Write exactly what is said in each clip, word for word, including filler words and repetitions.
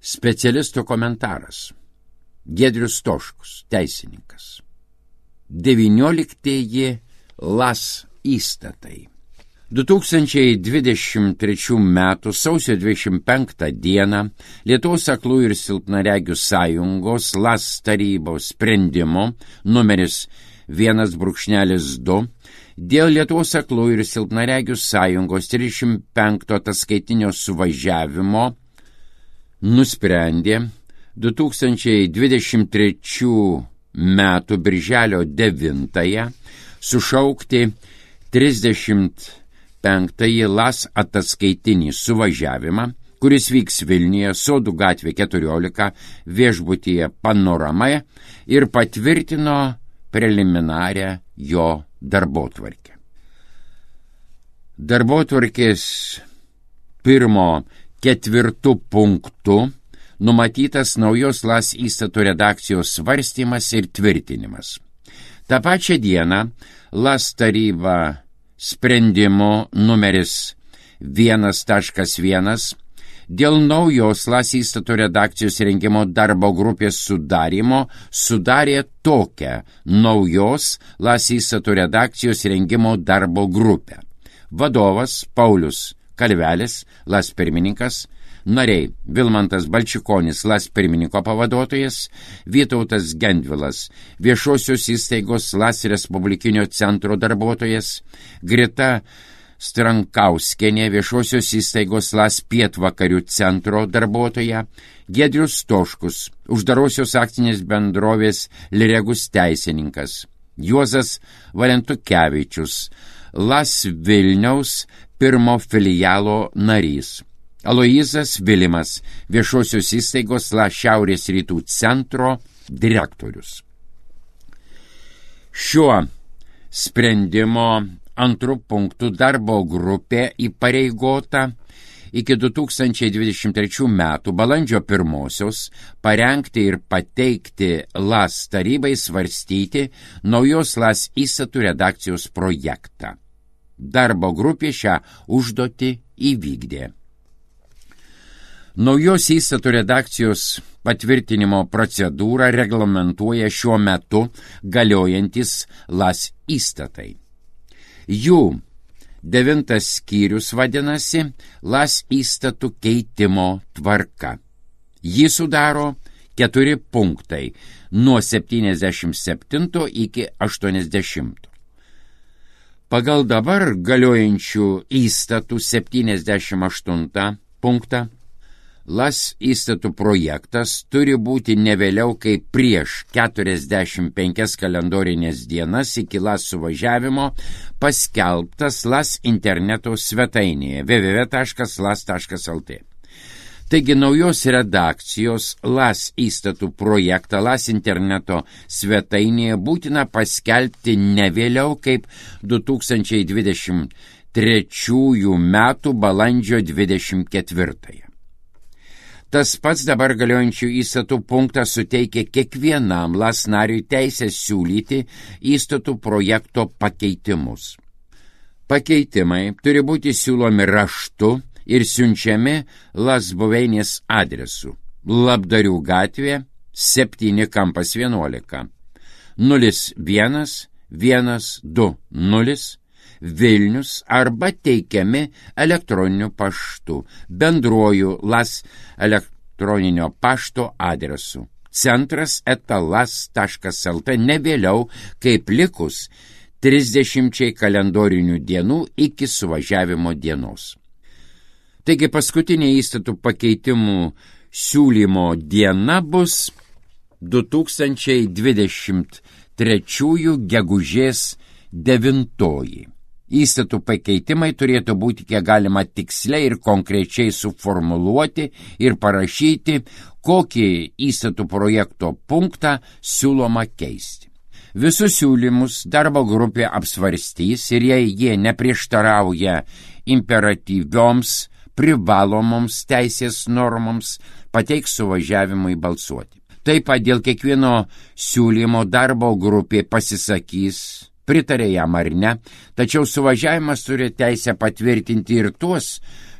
Specialisto komentaras. Giedrius Stoškus, teisininkas. devynioliktieji LAS įstatai. du tūkstančiai dvidešimt trečių metų sausio dvidešimt penktą dieną Lietuvos aklųjų ir silpnaregių sąjungos LAS tarybos sprendimo numeris vienas brūkšnelis du dėl Lietuvos aklųjų ir silpnaregių sąjungos trisdešimt penkto ataskaitinio suvažiavimo nusprendė du tūkstančiai dvidešimt trečių metų birželio devintąją sušaukti trisdešimt penktąjį LAS ataskaitinį suvažiavimą, kuris vyks Vilniuje, Sodų gatvė keturiolika, viešbutyje Panorama ir patvirtino preliminarią jo darbotvarkę. Darbotvarkės pirmo ketvirtų punktų numatytas naujos LAS įstatų redakcijos svarstymas ir tvirtinimas. Ta pačia diena LAS taryba sprendimo numeris vienas taškas vienas dėl naujos LAS įstatų redakcijos rengimo darbo grupės sudarimo sudarė tokią naujos LAS įstatų redakcijos rengimo darbo grupę. Vadovas Paulius Kalvelis, LAS pirmininkas, nariai Vilmantas Balčikonis, LAS pirmininko pavaduotojas, Vytautas Gendvilas, viešosios įstaigos LAS Respublikinio centro darbuotojas, Grita Strankauskienė, viešosios įstaigos LAS Pietvakarių centro darbuotoja, Giedrius Stoškus, uždarosios akcinės bendrovės Liregus teisininkas, Juozas Valentukevičius, LAS Vilniaus pirmo filialo narys, Aloizas Vilimas, viešosios įstaigos LAS Šiaurės rytų centro direktorius. Šiuo sprendimo antrų punktų darbo grupė įpareigota iki du tūkstančiai dvidešimt trečių metų balandžio pirmosios parengti ir pateikti LAS tarybai svarstyti naujos LAS įstatų redakcijos projektą. Darbo grupė šią užduotį įvykdė. Naujos įstatų redakcijos patvirtinimo procedūrą reglamentuoja šiuo metu galiojantis LAS įstatai. Jų devintas skyrius vadinasi LAS įstatų keitimo tvarka. Jį sudaro keturi punktai nuo septyniasdešimt septinto iki aštuoniasdešimto. Pagal dabar galiojančių įstatų septyniasdešimt aštuntą punktą LAS įstatų projektas turi būti ne vėliau kaip prieš keturiasdešimt penkias kalendorinės dienas iki LAS suvažiavimo paskelbtas LAS interneto svetainėje w w w taškas las taškas l t. Taigi naujos redakcijos LAS įstatų projektą LAS interneto svetainėje būtina paskelbti ne vėliau kaip du tūkstančiai dvidešimt trečiųjų metų balandžio dvidešimt ketvirtąją. Tas pats dabar galiojančių įstatų punktas suteikia kiekvienam LAS nariui teisę siūlyti įstatų projekto pakeitimus. Pakeitimai turi būti siūlomi raštu ir siunčiami LAS buveinės adresu Labdarių gatvė septyni kampas vienuolika nulis vienas vienas du nulis Vilnius arba teikiami elektroniniu paštu bendruoju LAS elektroninio pašto adresu centras eta las taškas el t ne vėliau kaip likus trisdešimčiai kalendorinių dienų iki suvažiavimo dienos. Taigi paskutinė įstatų pakeitimų siūlymo diena bus du tūkstančiai dvidešimt trečiųjų gegužės devintoji. Įstatų pakeitimai turėtų būti kiek galima tiksliai ir konkrečiai suformuluoti ir parašyti, kokį įstatų projekto punktą siūloma keisti. Visus siūlymus darbo grupė apsvarstys ir jei jie neprieštarauja imperatyvioms privalomoms teisės normoms, pateiks suvažiavimui balsuoti. Taip pat dėl kiekvieno siūlymo darbo grupė pasisakys, pritarė jam ar ne, tačiau suvažiavimas turi teisę patvirtinti ir tuos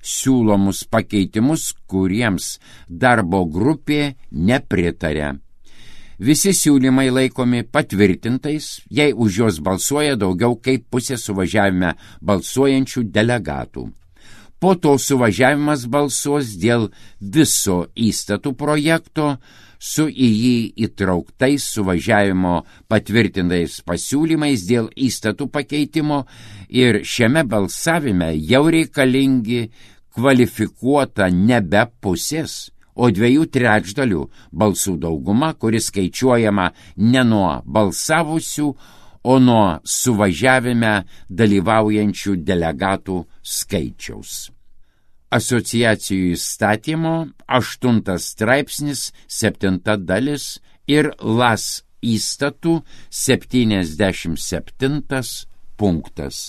siūlomus pakeitimus, kuriems darbo grupė nepritarė. Visi siūlymai laikomi patvirtintais, jei už juos balsuoja daugiau kaip pusė suvažiavime balsuojančių delegatų. Po to suvažiavimas balsuos dėl viso įstatų projekto su į jį įtrauktais suvažiavimo patvirtintais pasiūlymais dėl įstatų pakeitimo ir šiame balsavime jau reikalingi kvalifikuota nebe pusės, o dviejų trečdalių balsų dauguma, kuris skaičiuojama ne nuo balsavusių, o nuo suvažiavime dalyvaujančių delegatų skaičiaus. Asociacijų įstatymo aštuntas straipsnis, septinta dalis ir Las įstatų septyniasdešimt septintas punktas.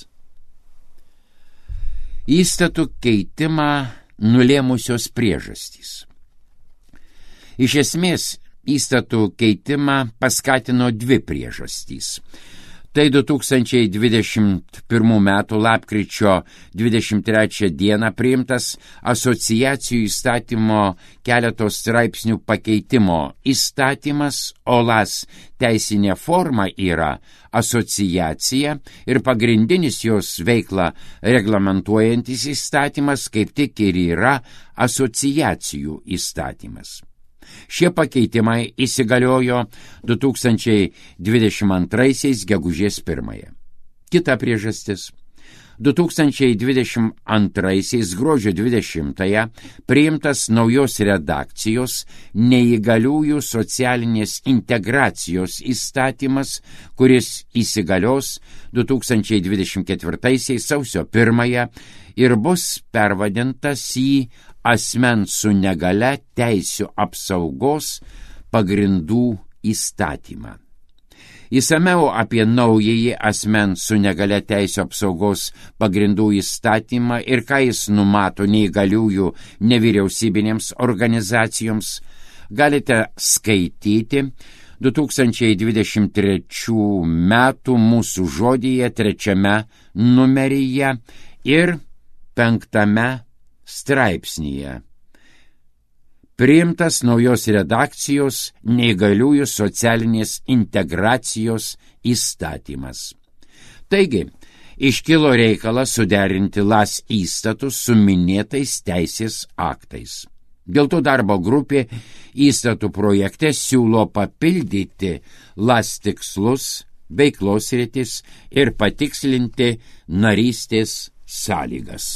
Įstatų keitimą nulėmusios priežastys. Iš esmės, įstatų keitimą paskatino dvi priežastys. Tai du tūkstančiai dvidešimt pirmų metų lapkričio dvidešimt trečią dieną priimtas asociacijų įstatymo keletos straipsnių pakeitimo įstatymas, o Las teisinė forma yra asociacija ir pagrindinis jos veiklą reglamentuojantis įstatymas kaip tik ir yra asociacijų įstatymas. Šie pakeitimai įsigaliojo du tūkstančiai dvidešimt antraisiais gegužės pirmąją. Kita priežastis. du tūkstančiai dvidešimt antraisiais gruodžio dvidešimtąją priimtas naujos redakcijos neįgaliųjų socialinės integracijos įstatymas, kuris įsigalios du tūkstančiai dvidešimt ketvirtaisiais sausio pirmąją ir bus pervadintas į asmens su negale teisių apsaugos pagrindų įstatymą. Įsamiau apie naująjį asmens su negale teisių apsaugos pagrindų įstatymą ir ką jis numato neįgaliųjų nevyriausybinėms organizacijoms galite skaityti du tūkstančiai dvidešimt trečių metų Mūsų žodyje trečiame numeryje ir penktame straipsnyje. Priimtas naujos redakcijos neįgaliųjų socialinės integracijos įstatymas. Taigi, iškilo reikalas suderinti Las įstatus su minėtais teisės aktais. Dėl to darbo grupė įstatų projekte siūlo papildyti Las tikslus, veiklos sritis ir patikslinti narystės sąlygas.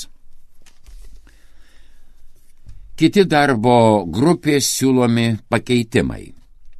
Kiti darbo grupės siūlomi pakeitimai.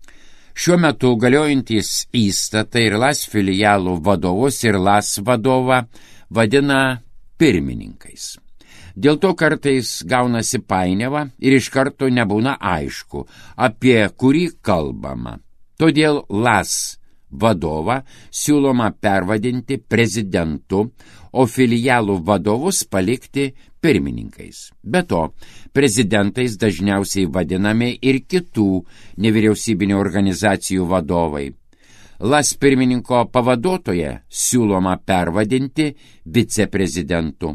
Šiuo metu galiojantys įstatai ir Las filialų vadovus ir Las vadovą vadina pirmininkais. Dėl to kartais gaunasi painiava ir iš karto nebūna aišku, apie kurį kalbama. Todėl Las vadovą siūloma pervadinti prezidentu, o filialų vadovus palikti pirmininkais. Be to, prezidentais dažniausiai vadinami ir kitų nevyriausybinių organizacijų vadovai. Las pirmininko pavaduotoją siūloma pervadinti viceprezidentu.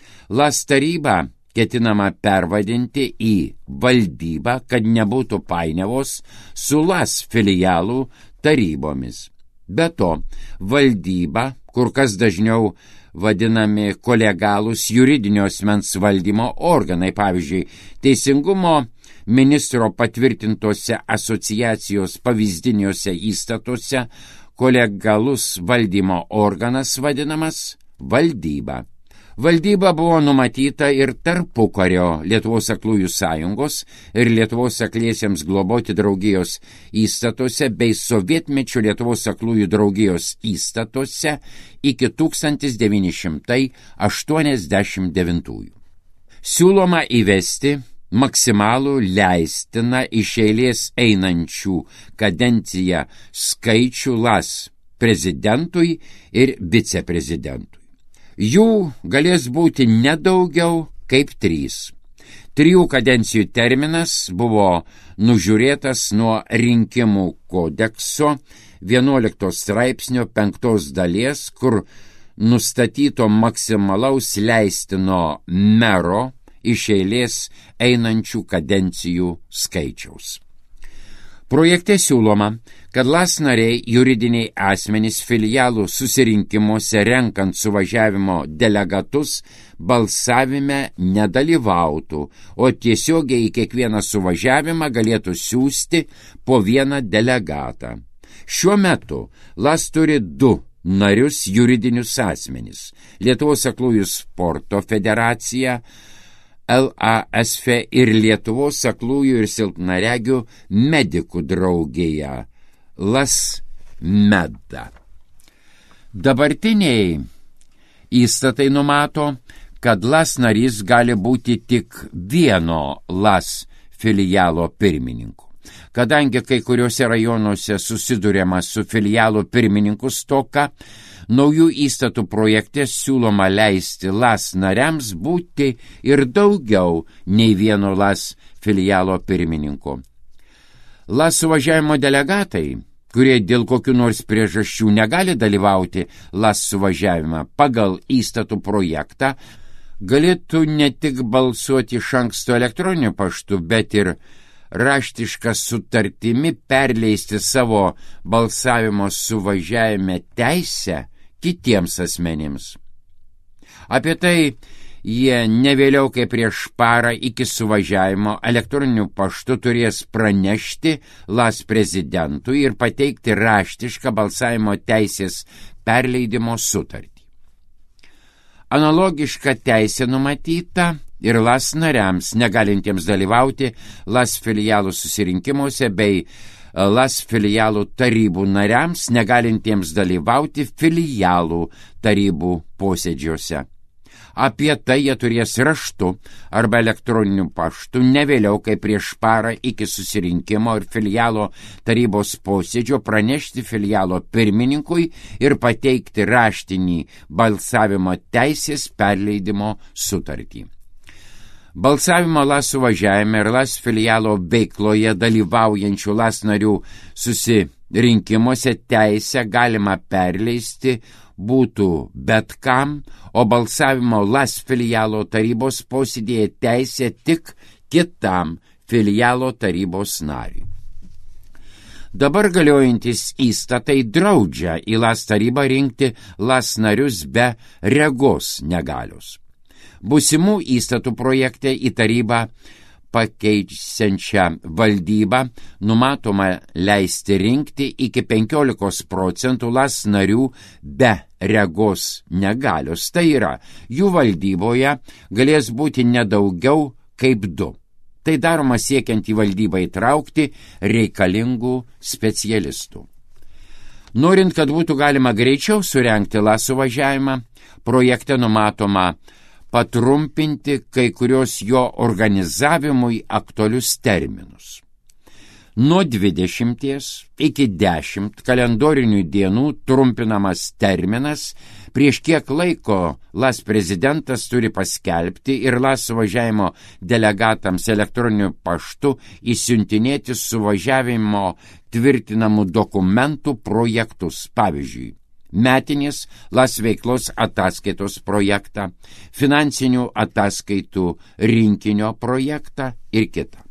Las tarybą ketinama pervadinti į valdybą, kad nebūtų painiavos su Las filialų tarybomis. Be to, valdyba, kur kas dažniau vadinami kolegalūs juridinio asmens valdymo organai, pavyzdžiui, Teisingumo ministro patvirtintose asociacijos pavyzdiniuose įstatuose kolegalus valdymo organas vadinamas valdyba. Valdyba buvo numatyta ir tarpukario Lietuvos aklųjų sąjungos ir Lietuvos akliesiems globoti draugijos įstatuose bei sovietmečio Lietuvos aklųjų draugijos įstatuose iki tūkstantis devyni šimtai aštuoniasdešimt devintųjų. Siūloma įvesti maksimalų leistiną iš eilės einančių kadenciją skaičių Las prezidentui ir viceprezidentui. Jų galės būti nedaugiau kaip trys. Trijų kadencijų terminas buvo nužiūrėtas nuo rinkimų kodekso vienuoliktos straipsnio penktos dalies, kur nustatyto maksimalaus leistino mero iš eilės einančių kadencijų skaičiaus. Projekte siūloma, kad LAS nariai juridiniai asmenys filialų susirinkimuose renkant suvažiavimo delegatus balsavime nedalyvautų, o tiesiogiai į kiekvieną suvažiavimą galėtų siųsti po vieną delegatą. Šiuo metu LAS turi du narius juridinius asmenys – Lietuvos aklųjų sporto federacija, L A S F ir Lietuvos aklųjų ir silpnaregių medikų draugija LAS Meda. Dabartiniai įstatai numato, kad LAS narys gali būti tik vieno LAS filialo pirmininku. Kadangi kai kuriuose rajonuose susiduriama su filialo pirmininku stoka, naujų įstatų projekte siūloma leisti LAS nariams būti ir daugiau nei vieno LAS filialo pirmininku. LAS suvažiavimo delegatai, kurie dėl kokių nors priežasčių negali dalyvauti LAS suvažiavimą pagal įstatų projektą, galėtų ne tik balsuoti iš anksto elektroniniu paštu, bet ir raštišką sutartimi perleisti savo balsavimo suvažiavime teisę kitiems asmenims. Apie tai jie ne vėliau kaip prieš parą iki suvažiavimo elektroniniu paštu turės pranešti LAS prezidentui ir pateikti raštišką balsavimo teisės perleidimo sutartį. Analogiška teisė numatyta ir LAS nariams, negalintiems dalyvauti LAS filialų susirinkimuose bei LAS filialų tarybų nariams, negalintiems dalyvauti filialų tarybų posėdžiuose. Apie tai jie turės raštu arba elektroniniu paštu ne vėliau kaip prieš parą iki susirinkimo ir filialo tarybos posėdžio pranešti filialo pirmininkui ir pateikti raštinį balsavimo teisės perleidimo sutartį. Balsavimo LAS suvažiavime ir LAS filialo veikloje dalyvaujančių LAS narių susirinkimuose teisę galima perleisti būtų bet kam, o balsavimo LAS filialo tarybos posėdėje teisė tik kitam filialo tarybos nariui. Dabar galiojantis įstatai draudžia į LAS tarybą rinkti LAS narius be regos negalios. Būsimų įstatų projekte į tarybą pakeisiančią valdybą numatoma leisti rinkti iki penkiolikos procentų LAS narių be regos negalios. Tai yra, jų valdyboje galės būti nedaugiau kaip du. Tai daroma siekiant į valdybą įtraukti reikalingų specialistų. Norint, kad būtų galima greičiau surengti LAS suvažiavimą, projekte numatoma patrumpinti kai kurios jo organizavimui aktualius terminus. Nuo dvidešimties iki dešimt kalendorinių dienų trumpinamas terminas, prieš kiek laiko LAS prezidentas turi paskelbti ir LAS suvažiavimo delegatams elektroniniu paštu išsiuntinėti suvažiavimo tvirtinamų dokumentų projektus, pavyzdžiui, metinės LAS veiklos ataskaitos projektą, finansinių ataskaitų rinkinio projektą ir kitą.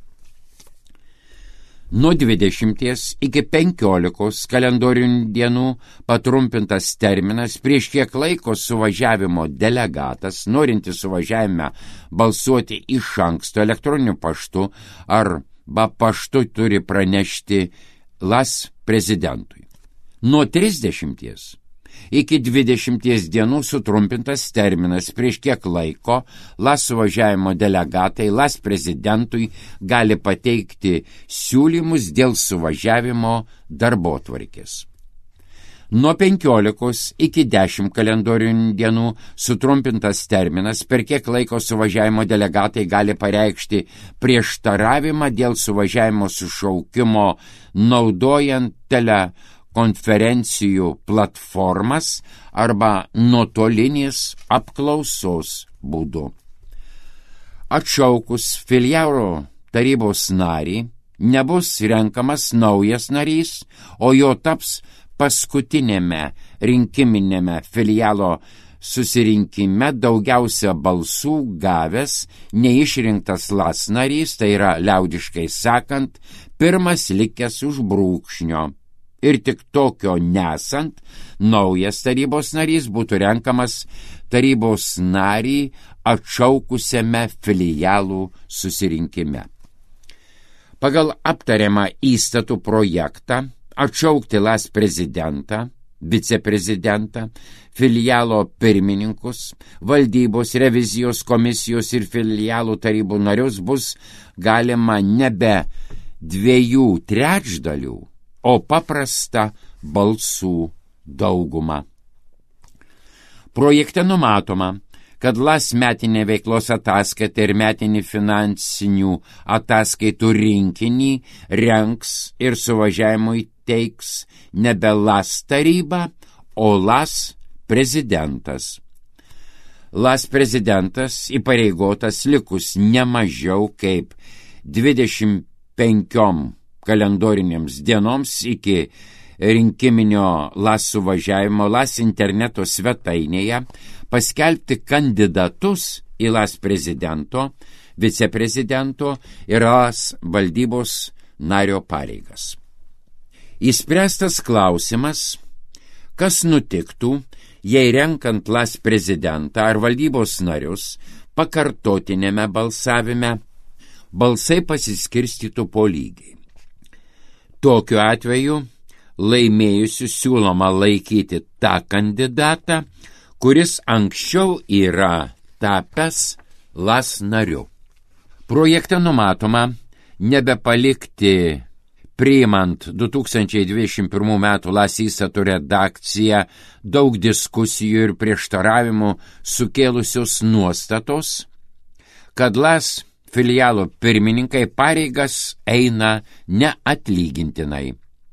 Nuo dvidešimties iki penkiolikos kalendorinių dienų patrumpintas terminas, prieš kiek laiko suvažiavimo delegatas, norintis suvažiavime balsuoti iš anksto elektroniniu paštu arba paštu turi pranešti LAS prezidentui. Nuo trisdešimties iki dvidešimties dienų sutrumpintas terminas, prieš kiek laiko LAS suvažiavimo delegatai LAS prezidentui gali pateikti siūlymus dėl suvažiavimo darbotvarkės. Nuo penkiolikos iki dešimt kalendorinių dienų sutrumpintas terminas, per kiek laiko suvažiavimo delegatai gali pareikšti prieštaravimą dėl suvažiavimo sušaukimo naudojant tele konferencijų platformas arba nuotolinės apklausos būdu. Atšaukus filialo tarybos narį nebus renkamas naujas narys, o jo taps paskutinėme rinkiminėme filialo susirinkime daugiausia balsų gavęs neišrinktas las narys, tai yra liaudiškai sakant, pirmas likęs už brūkšnio. Ir tik tokio nesant, naujas tarybos narys būtų renkamas tarybos narį atšaukusiame filialų susirinkime. Pagal aptariamą įstatų projektą atšaukti las prezidentą, viceprezidentą, filialo pirmininkus, valdybos, revizijos komisijos ir filialų tarybų narius bus galima nebe dviejų trečdalių, o paprasta balsų dauguma. Projekte numatoma, kad las metinė veiklos ataskaita ir metinį finansinių ataskaitų rinkinį rengs ir suvažiavimui teiks nebe las taryba, o las prezidentas. Las prezidentas įpareigotas likus ne mažiau kaip dvidešimt penkiom kalendorinėms dienoms iki rinkiminio las suvažiavimo las interneto svetainėje paskelbti kandidatus į las prezidento, viceprezidento ir las valdybos nario pareigas. Įspręstas klausimas, kas nutiktų, jei renkant las prezidentą ar valdybos narius pakartotinėme balsavime balsai pasiskirstytų po lygiai. Tokiu atveju laimėjusiu siūloma laikyti tą kandidatą, kuris anksčiau yra tapęs las nariu. Projekte numatoma nebepalikti, priimant du tūkstančiai dvidešimt pirmų metų las įstatų redakciją, daug diskusijų ir prieštaravimų sukėlusios nuostatos, kad las filialo pirmininkai pareigas eina neatlygintinai.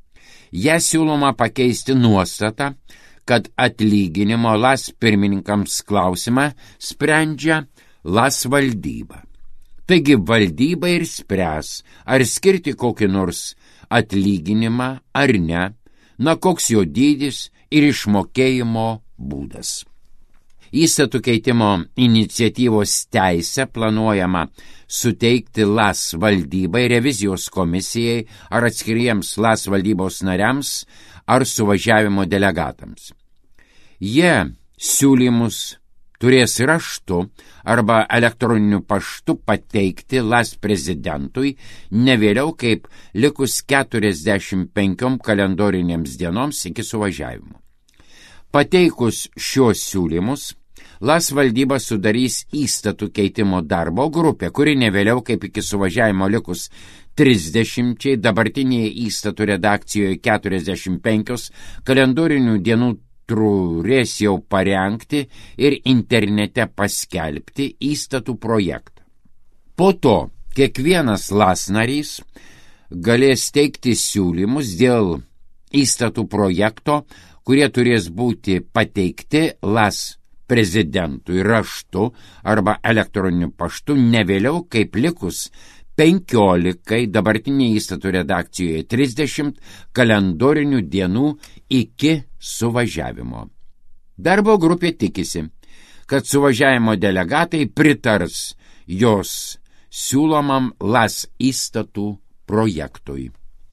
Ją siūloma pakeisti nuostatą, kad atlyginimo las pirmininkams klausimą sprendžia las valdyba. Taigi valdyba ir spręs, ar skirti kokį nors atlyginimą ar ne, na koks jo dydis ir išmokėjimo būdas. Įstatų keitimo iniciatyvos teisę planuojama suteikti las valdybai, revizijos komisijai ar atskiriems las valdybos nariams ar suvažiavimo delegatams. Jie siūlymus turės raštu arba elektroniniu paštu pateikti las prezidentui ne vėliau kaip likus keturiasdešimt penkiom kalendorinėms dienoms iki suvažiavimo. Pateikus šios siūlymus, las valdyba sudarys įstatų keitimo darbo grupę, kuri ne vėliau kaip iki suvažiavimo likus trisdešimčiai, dabartinėje įstatų redakcijoje keturiasdešimt penkios kalendorinių dienų turės jau parengti ir internete paskelbti įstatų projektą. Po to kiekvienas las narys galės teikti siūlymus dėl įstatų projekto, kurie turės būti pateikti las prezidentui raštu arba elektroniniu paštu ne vėliau kaip likus penkiolikai, dabartinė įstatų redakcijoje trisdešimt kalendorinių dienų iki suvažiavimo. Darbo grupė tikisi, kad suvažiavimo delegatai pritars jos siūlomam las įstatų projektui.